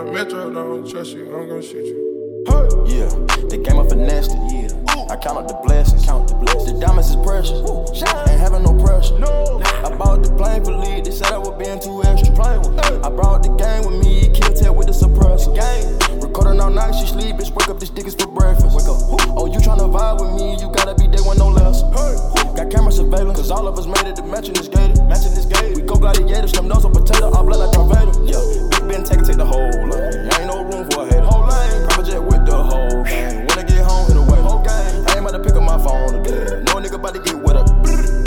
Metro don't trust you, I'm gon' shoot you. Yeah, the game of finesse. Yeah, I count up the blessings. The diamonds is precious. Ain't having no pressure. I bought the plane for lead. They said I was being too extra. I brought the game with me. Kill tell with the suppressor. Recording all night, she sleep. Bitch, wake up, this dick is for breakfast. Oh, you tryna vibe with me? You gotta be there with no less. Got camera surveillance, cause all of us made it. The matching is gated. We go gladiators, them nose on potato, all blood like Darth Vader. Yeah, Big Ben take the whole lane. Ain't no room for a hater. Whole lane, private jet with the whole gang. When I get home, hit away. Whole gang, I ain't about to pick up my phone again. No nigga about to get wet up.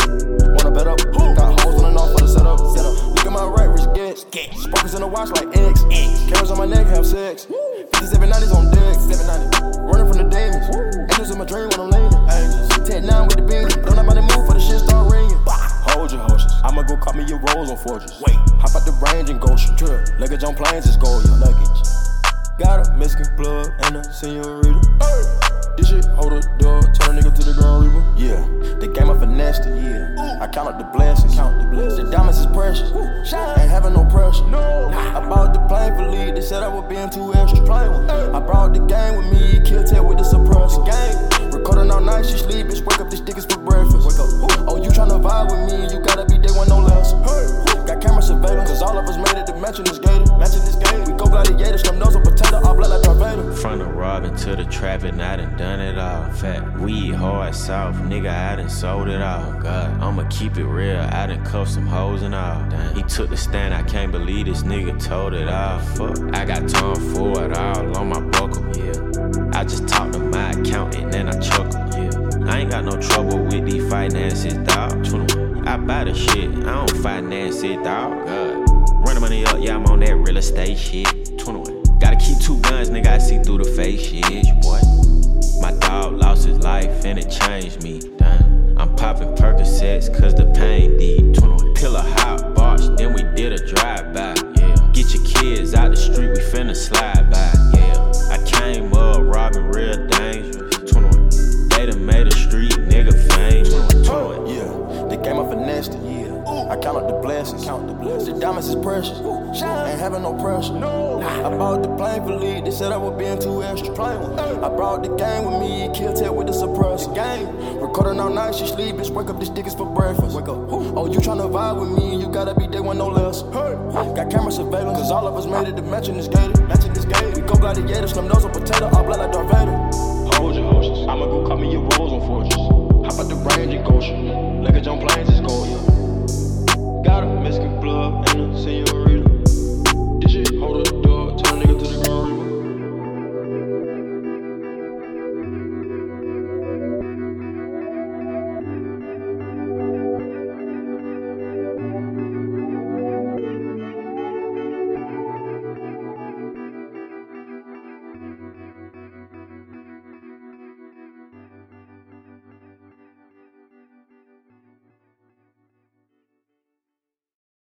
Wanna bet up? Got hoes on and off for the setup. Look at my right wrist, get sparkles in the watch like X. Cameras on my neck, have sex. 5790s on deck. 790. Running from the demons. Angels in my dream when I'm leaning. 10-9 with the beanie. Don't nobody move for the shit start ringing. Hold your horses. I'ma go call me your rolls on fortress. Hop out the range and Goshen. Luggage on planes is gold, your luggage. Got a Mexican plug and a senorita. This shit hold the door, turn a nigga to the ground reaper. Yeah, the game of finesse. Yeah, I count up the blessings. The diamonds is precious. Ain't having no pressure. I bought the plane for lead. They said I was being too extra. I brought the game with me. Kill tell with the suppressor. Recording all night, she sleep. Bitch, wake up, this dick is for breakfast. Oh, you tryna vibe with me? You gotta be there with no less. Got camera surveillance, cause all of us made it. The mansion is gated. We go gladiators, them nose on potato, all blood like Darth Vader. From the robbing to the trapping, I done it all. Fat weed, hard south, nigga, I done sold it all. God, I'ma keep it real, I done cuffed some hoes and all. Damn. He took the stand, I can't believe this nigga told it all. Fuck, I got time for it all on my buckle, yeah. I just talked to my accountant and I chuckle, yeah. I ain't got no trouble with these finances, dawg. I buy the shit, I don't finance it, dawg. God. Run the money up, yeah, I'm on that real estate shit. 21. Gotta keep 2 guns, nigga, I see through the face shit, boy. My dog lost his life and it changed me, damn. I'm popping Percocets cause the pain deep. 21. Pill a hot box, then we did a drive-by, yeah. Get your kids out the street, we finna slide by, yeah. I came up robbing real dangerous. 21. They done made a street nigga famous. 21. Yeah, the game of finesse. Yeah, I count up the blessings. The diamonds is precious. Ain't having no pressure. I bought the plane for lead. They said I was being too extra. I brought the game with me. Kill tell with the suppressor. Recording all night, she sleep. Bitch, wake up, this dick is for breakfast. Oh, you tryna vibe with me? You gotta be there with no less. Got camera surveillance, cause all of us made it. The mansion is gated. We go gladiators, them nose on potato, all blood like Darth Vader. Hold your horses. I'ma go call me your rolls on fortress. Hop out the range and Goshen. Luggage on planes